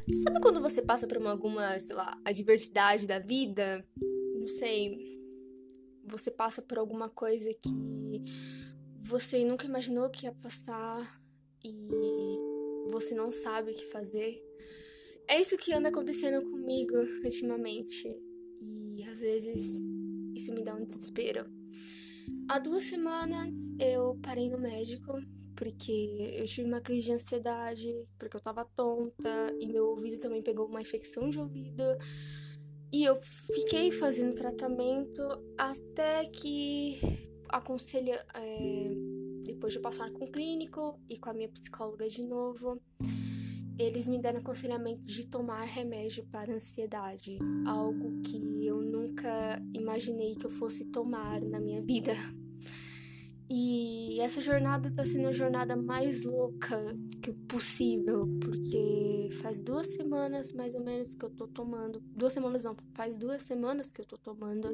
Sabe quando você passa por alguma, sei lá, adversidade da vida? Não sei, você passa por alguma coisa que você nunca imaginou que ia passar e você não sabe o que fazer. É isso que anda acontecendo comigo ultimamente. E às vezes isso me dá um desespero. Há 2 semanas eu parei no médico porque eu tive uma crise de ansiedade, porque eu tava tonta e meu ouvido também pegou uma infecção de ouvido. E eu fiquei fazendo tratamento até que aconselha, depois de eu passar com o clínico e com a minha psicóloga de novo, eles me deram aconselhamento de tomar remédio para ansiedade, algo que eu nunca imaginei que eu fosse tomar na minha vida. E essa jornada tá sendo a jornada mais louca que possível, porque faz 2 semanas mais ou menos que eu tô tomando. 2 semanas não, faz 2 semanas que eu tô tomando.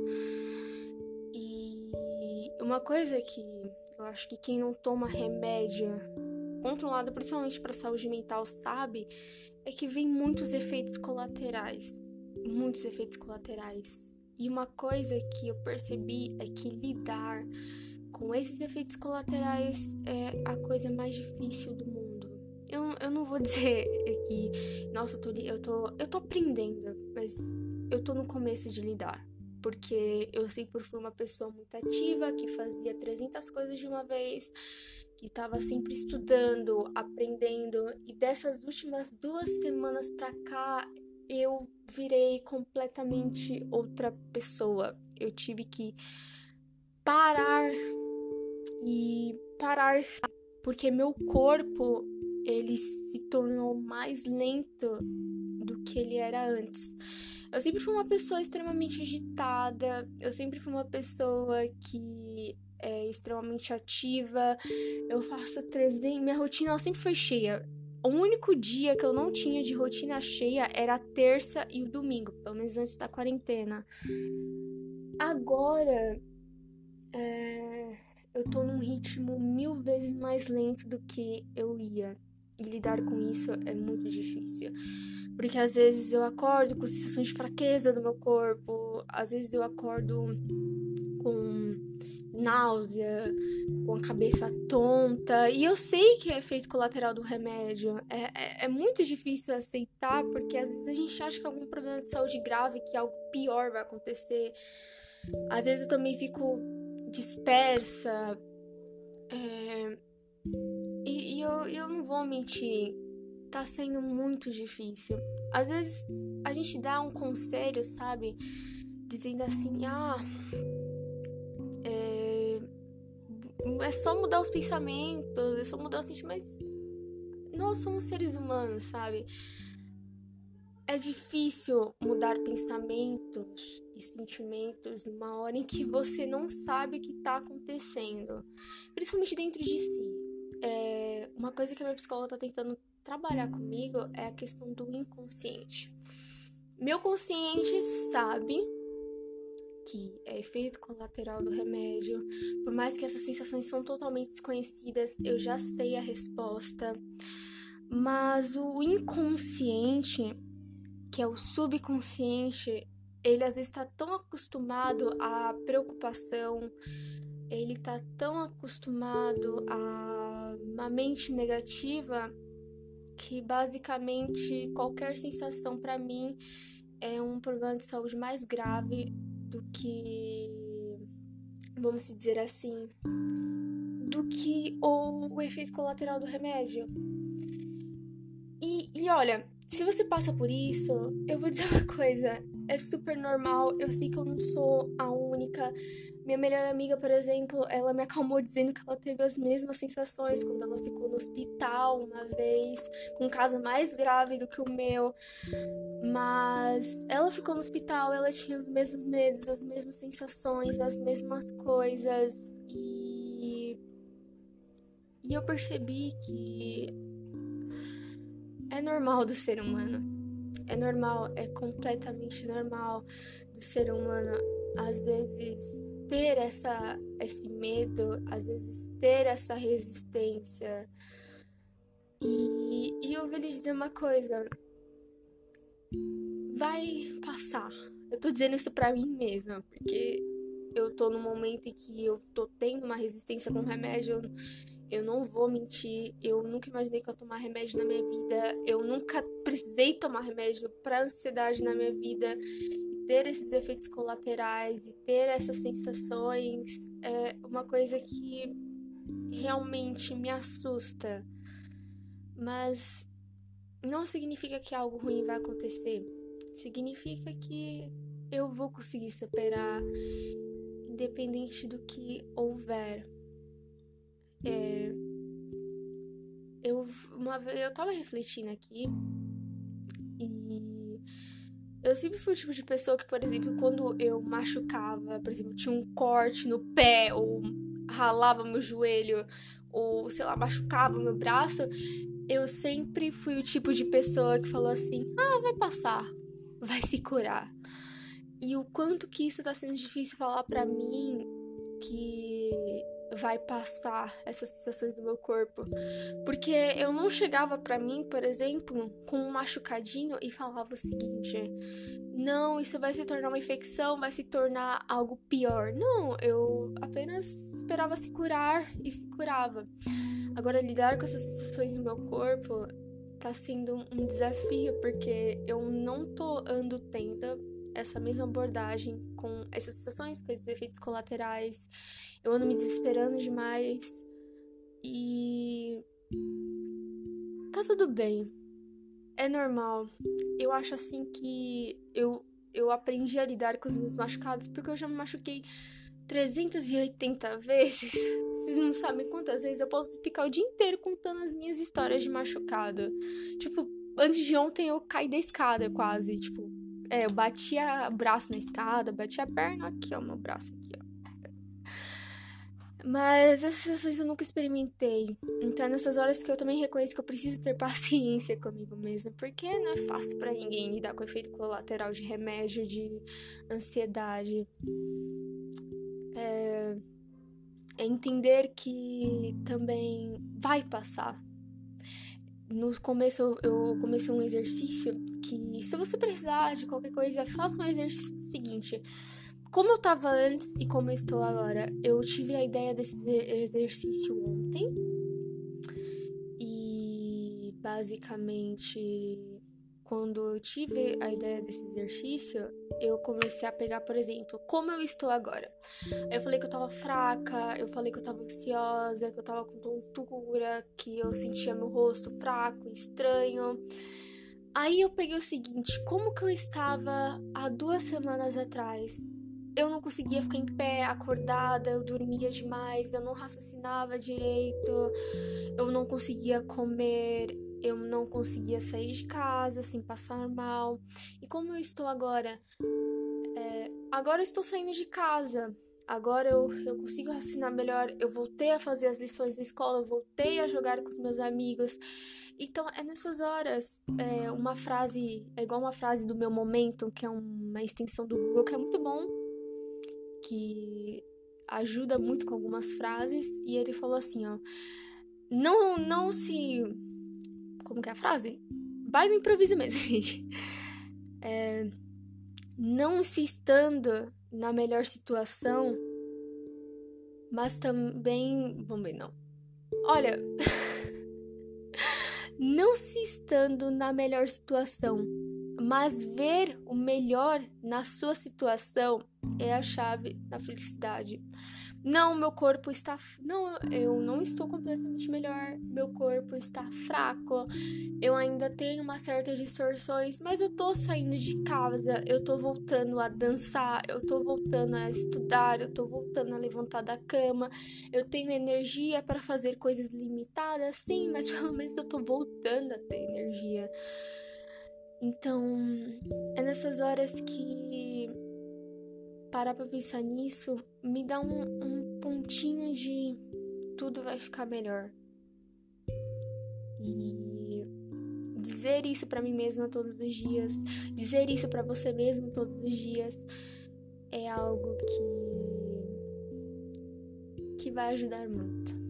E uma coisa que eu acho que quem não toma remédio controlado, principalmente para saúde mental, sabe, é que vem muitos efeitos colaterais. Muitos efeitos colaterais. E uma coisa que eu percebi é que lidar com esses efeitos colaterais é a coisa mais difícil do mundo. Eu não vou dizer que, nossa, eu tô aprendendo, mas eu tô no começo de lidar. Porque eu sempre fui uma pessoa muito ativa, que fazia 300 coisas de uma vez, que estava sempre estudando, aprendendo. E dessas últimas 2 semanas pra cá, eu virei completamente outra pessoa. Eu tive que parar e parar, porque meu corpo ele se tornou mais lento do que ele era antes. Eu sempre fui uma pessoa extremamente agitada, eu sempre fui uma pessoa que é extremamente ativa, eu faço 300, minha rotina ela sempre foi cheia. O único dia que eu não tinha de rotina cheia era a terça e o domingo, pelo menos antes da quarentena. Agora, eu tô num ritmo 1000 vezes mais lento do que eu ia. E lidar com isso é muito difícil. Porque às vezes eu acordo com sensações de fraqueza do meu corpo, às vezes eu acordo com náusea, com a cabeça tonta. E eu sei que é efeito colateral do remédio. É muito difícil aceitar, porque às vezes a gente acha que é algum problema de saúde grave, que algo pior vai acontecer. Às vezes eu também fico dispersa. Eu não vou mentir, tá sendo muito difícil. Às vezes a gente dá um conselho, sabe? Dizendo assim, é só mudar os pensamentos, é só mudar os sentimentos, mas nós somos seres humanos, sabe? É difícil mudar pensamentos e sentimentos numa hora em que você não sabe o que tá acontecendo, principalmente dentro de si. Uma coisa que a minha psicóloga tá tentando trabalhar comigo é a questão do inconsciente. Meu consciente sabe que é efeito colateral do remédio, por mais que essas sensações são totalmente desconhecidas, eu já sei a resposta, mas o inconsciente, que é o subconsciente, ele às vezes está tão acostumado à preocupação, ele tá tão acostumado a uma mente negativa que basicamente qualquer sensação para mim é um problema de saúde mais grave do que, vamos dizer assim, do que o efeito colateral do remédio. E olha, se você passa por isso, eu vou dizer uma coisa, é super normal, eu sei que eu não sou a única. Minha melhor amiga, por exemplo, ela me acalmou dizendo que ela teve as mesmas sensações quando ela ficou no hospital uma vez, com um caso mais grave do que o meu. Mas ela ficou no hospital, ela tinha os mesmos medos, as mesmas sensações, as mesmas coisas. E eu percebi que é normal do ser humano. É normal, é completamente normal do ser humano, às vezes, ter esse medo, às vezes, ter essa resistência. E eu vou lhe dizer uma coisa: vai passar. Eu tô dizendo isso pra mim mesma, porque eu tô num momento em que eu tô tendo uma resistência com remédio. Eu não vou mentir, eu nunca imaginei que eu ia tomar remédio na minha vida. Eu nunca precisei tomar remédio pra ansiedade na minha vida. E ter esses efeitos colaterais e ter essas sensações é uma coisa que realmente me assusta. Mas não significa que algo ruim vai acontecer. Significa que eu vou conseguir superar, independente do que houver. Uma vez eu tava refletindo aqui e eu sempre fui o tipo de pessoa que, por exemplo, quando eu machucava, por exemplo, tinha um corte no pé ou ralava meu joelho ou, sei lá, machucava meu braço, eu sempre fui o tipo de pessoa que falou assim: "Ah, vai passar, vai se curar". E o quanto que isso tá sendo difícil falar pra mim que vai passar essas sensações do meu corpo. Porque eu não chegava pra mim, por exemplo, com um machucadinho e falava o seguinte: não, isso vai se tornar uma infecção, vai se tornar algo pior. Não, eu apenas esperava se curar e se curava. Agora, lidar com essas sensações no meu corpo tá sendo um desafio, porque eu não ando tendo essa mesma abordagem com essas sensações, com esses efeitos colaterais. Eu ando me desesperando demais e tá tudo bem. É normal. Eu acho assim que eu aprendi a lidar com os meus machucados porque eu já me machuquei 380 vezes. Vocês não sabem quantas vezes eu posso ficar o dia inteiro contando as minhas histórias de machucado. Tipo, antes de ontem eu caí da escada quase. Tipo, eu bati o braço na escada, bati a perna aqui, ó, meu braço aqui, ó. Mas essas sensações eu nunca experimentei. Então é nessas horas que eu também reconheço que eu preciso ter paciência comigo mesma. Porque não é fácil pra ninguém lidar com o efeito colateral de remédio, de ansiedade. É entender que também vai passar. No começo eu comecei um exercício que, se você precisar de qualquer coisa, faça um exercício seguinte. Como eu tava antes e como eu estou agora, eu tive a ideia desse exercício ontem. E basicamente, quando eu tive a ideia desse exercício, eu comecei a pegar, por exemplo, como eu estou agora. Aí eu falei que eu tava fraca, eu falei que eu tava ansiosa, que eu tava com tontura, que eu sentia meu rosto fraco, estranho. Aí eu peguei o seguinte: como que eu estava há 2 semanas atrás? Eu não conseguia ficar em pé, acordada, eu dormia demais, eu não raciocinava direito, eu não conseguia comer, eu não conseguia sair de casa sem passar mal. E como eu estou agora? Agora eu estou saindo de casa. Agora eu consigo raciocinar melhor. Eu voltei a fazer as lições da escola. Eu voltei a jogar com os meus amigos. Então, é nessas horas. Uma frase. É igual uma frase do Meu Momento, que é uma extensão do Google, que é muito bom. Que ajuda muito com algumas frases. E ele falou assim, ó. Não se... Como que é a frase? Vai no improviso mesmo, gente. Não se estando na melhor situação, mas também. Vamos ver, não. Olha, não se estando na melhor situação, mas ver o melhor na sua situação é a chave da felicidade. Não, meu corpo está. Não, eu não estou completamente melhor. Meu corpo está fraco. Eu ainda tenho uma certa distorções, mas eu tô saindo de casa. Eu tô voltando a dançar. Eu tô voltando a estudar. Eu tô voltando a levantar da cama. Eu tenho energia para fazer coisas limitadas, sim, mas pelo menos eu tô voltando a ter energia. Então, é nessas horas que parar pra pensar nisso me dá um pontinho de tudo vai ficar melhor. E dizer isso pra mim mesma todos os dias, dizer isso pra você mesmo todos os dias, é algo que vai ajudar muito.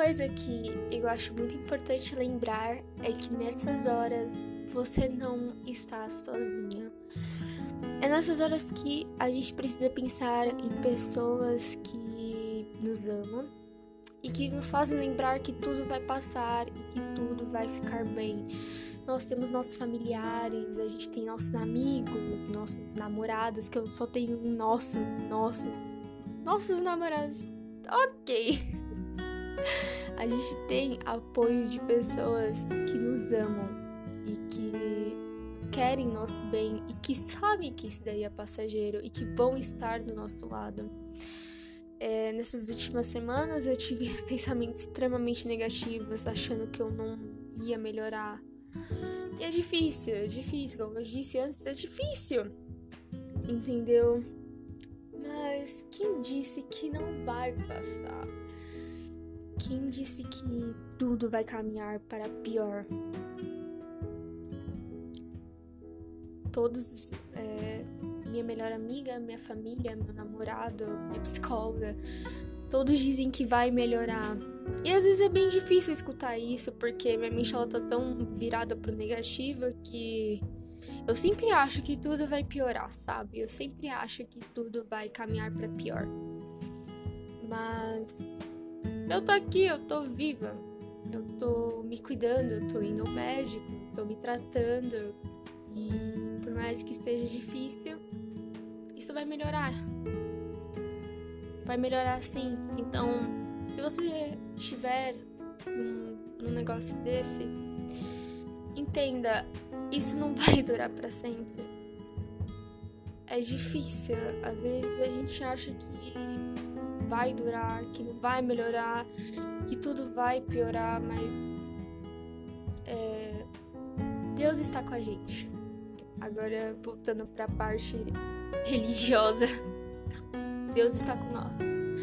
coisa que eu acho muito importante lembrar é que nessas horas você não está sozinha. É nessas horas que a gente precisa pensar em pessoas que nos amam e que nos fazem lembrar que tudo vai passar e que tudo vai ficar bem. Nós temos nossos familiares, a gente tem nossos amigos, nossos namorados, que eu só tenho nossos namorados. Ok. A gente tem apoio de pessoas que nos amam e que querem nosso bem e que sabem que isso daí é passageiro e que vão estar do nosso lado. Nessas últimas semanas eu tive pensamentos extremamente negativos, achando que eu não ia melhorar. E é difícil, como eu disse antes, é difícil, entendeu? Mas quem disse que não vai passar? Quem disse que tudo vai caminhar para pior? Todos, minha melhor amiga, minha família, meu namorado, minha psicóloga, todos dizem que vai melhorar. E às vezes é bem difícil escutar isso, porque minha mente ela tá tão virada pro negativo que eu sempre acho que tudo vai piorar, sabe? Eu sempre acho que tudo vai caminhar para pior. Mas eu tô aqui, eu tô viva, eu tô me cuidando, eu tô indo ao médico, tô me tratando e por mais que seja difícil, isso vai melhorar. Vai melhorar sim. Então, se você estiver num negócio desse, entenda, isso não vai durar pra sempre. É difícil. Às vezes a gente acha que vai durar, que não vai melhorar, que tudo vai piorar, mas Deus está com a gente. Agora, voltando pra parte religiosa, Deus está com nós.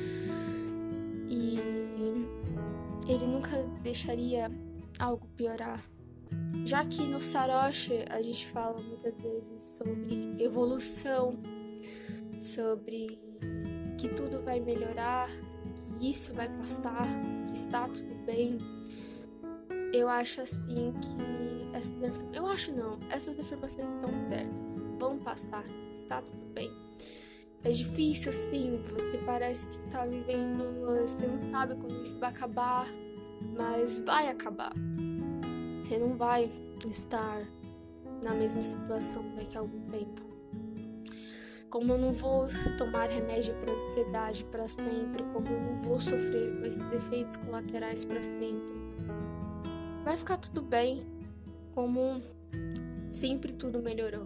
E Ele nunca deixaria algo piorar. Já que no Saroche a gente fala muitas vezes sobre evolução, sobre que tudo vai melhorar, que isso vai passar, que está tudo bem. Eu acho assim que essas afirmações estão certas. Vão passar, está tudo bem. É difícil sim, você parece que está vivendo, você não sabe quando isso vai acabar, mas vai acabar. Você não vai estar na mesma situação daqui a algum tempo. Como eu não vou tomar remédio para ansiedade para sempre, como eu não vou sofrer com esses efeitos colaterais para sempre, vai ficar tudo bem, como sempre tudo melhorou.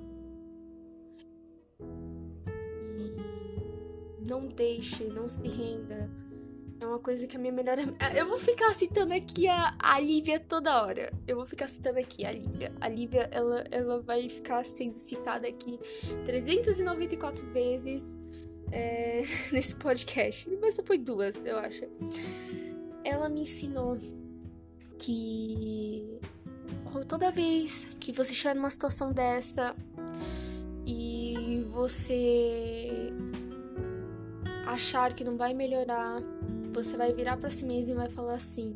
E não deixe, não se renda. É uma coisa que a minha melhor amiga... Eu vou ficar citando aqui a Lívia toda hora. A Lívia, ela vai ficar sendo citada aqui 394 vezes nesse podcast. Mas só foi 2, eu acho. Ela me ensinou que toda vez que você estiver numa situação dessa e você achar que não vai melhorar, você vai virar pra si mesmo e vai falar assim: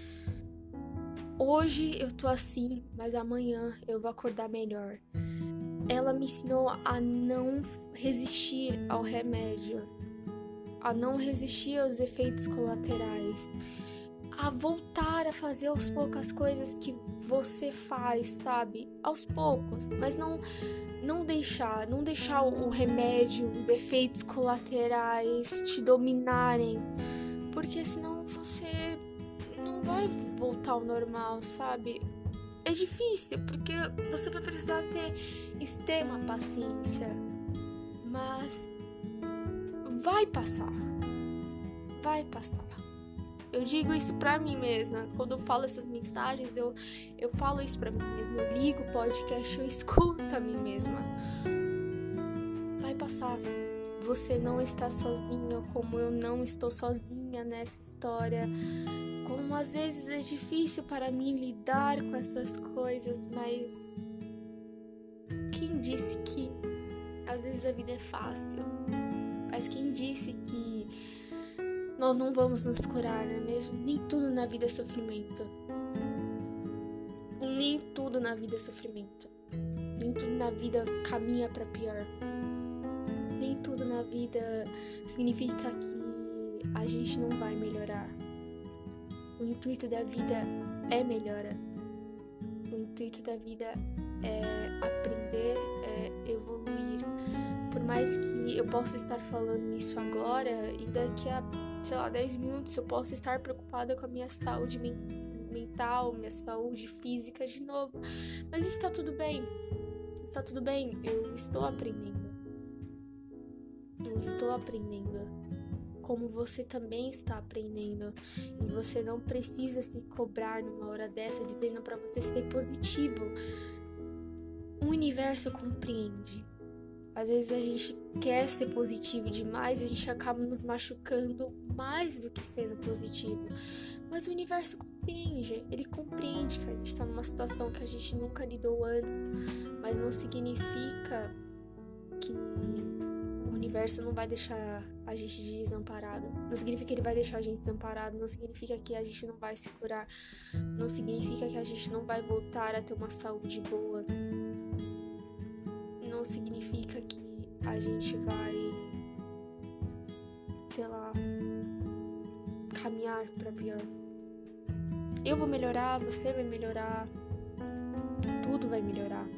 hoje eu tô assim, mas amanhã eu vou acordar melhor. Ela me ensinou a não resistir ao remédio, a não resistir aos efeitos colaterais, a voltar a fazer aos poucos as coisas que você faz, sabe? Aos poucos, mas não deixar o remédio, os efeitos colaterais te dominarem, porque senão você não vai voltar ao normal, sabe? É difícil, porque você vai precisar ter extrema paciência, mas vai passar. Eu digo isso pra mim mesma. Quando eu falo essas mensagens, eu falo isso pra mim mesma. Eu ligo o podcast, eu escuto a mim mesma. Vai passar. Você não está sozinha, como eu não estou sozinha nessa história. Como às vezes é difícil para mim lidar com essas coisas, mas quem disse que às vezes a vida é fácil? Mas quem disse que nós não vamos nos curar, não é mesmo? Nem tudo na vida é sofrimento. Nem tudo na vida é sofrimento. Nem tudo na vida caminha para pior. Nem tudo na vida significa que a gente não vai melhorar. O intuito da vida é melhora. O intuito da vida é aprender, é evoluir. Por mais que eu possa estar falando isso agora e daqui a, 10 minutos eu possa estar preocupada com a minha saúde mental, minha saúde física de novo. Mas está tudo bem. Está tudo bem. Eu estou aprendendo. Eu estou aprendendo. Como você também está aprendendo. E você não precisa se cobrar numa hora dessa dizendo para você ser positivo. O universo compreende. Às vezes a gente quer ser positivo demais e a gente acaba nos machucando mais do que sendo positivo. Mas o universo compreende. Ele compreende que a gente está numa situação que a gente nunca lidou antes. Mas não significa que o universo não vai deixar a gente desamparado. Não significa que ele vai deixar a gente desamparado. Não significa que a gente não vai se curar. Não significa que a gente não vai voltar a ter uma saúde boa. Não significa que a gente vai, caminhar para pior. Eu vou melhorar, você vai melhorar, tudo vai melhorar.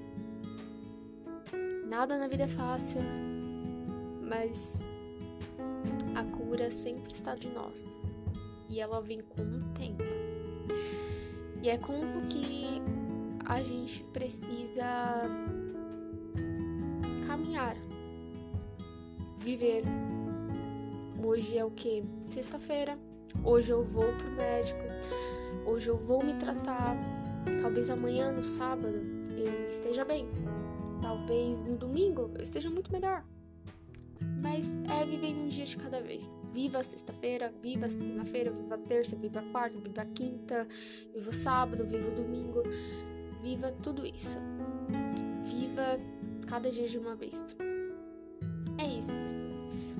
Nada na vida é fácil, mas a cura sempre está de nós e ela vem com o tempo. E é como que a gente precisa caminhar, viver. Hoje é o quê? Sexta-feira. Hoje eu vou pro médico. Hoje eu vou me tratar. Talvez amanhã, no sábado, eu esteja bem. Talvez no domingo eu esteja muito melhor. Mas é viver um dia de cada vez. Viva a sexta-feira, viva a segunda-feira, viva a terça, viva a quarta, viva a quinta, viva o sábado, viva o domingo. Viva tudo isso. Viva cada dia de uma vez. É isso, pessoas.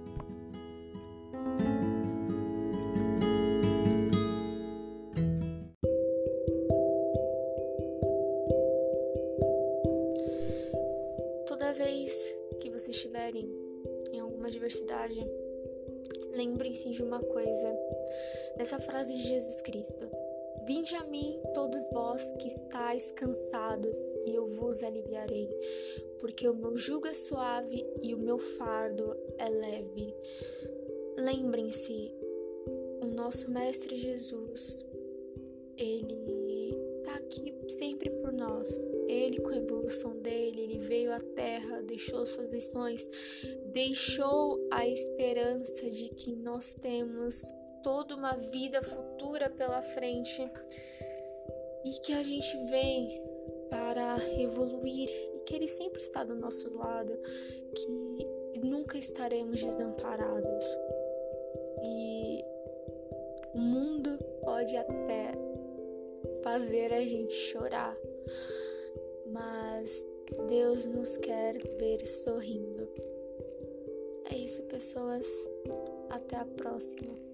Toda vez que vocês estiverem em alguma adversidade, lembrem-se de uma coisa. Nessa frase de Jesus Cristo: vinde a mim, todos vós que estáis cansados, e eu vos aliviarei, porque o meu jugo é suave e o meu fardo é leve. Lembrem-se, o nosso Mestre Jesus, Ele está aqui sempre por nós. Ele, com a evolução dele, ele veio à Terra, deixou suas lições, deixou a esperança de que nós temos toda uma vida futura pela frente e que a gente vem para evoluir e que ele sempre está do nosso lado, que nunca estaremos desamparados. E o mundo pode até fazer a gente chorar, mas Deus nos quer ver sorrindo. É isso, pessoas. Até a próxima.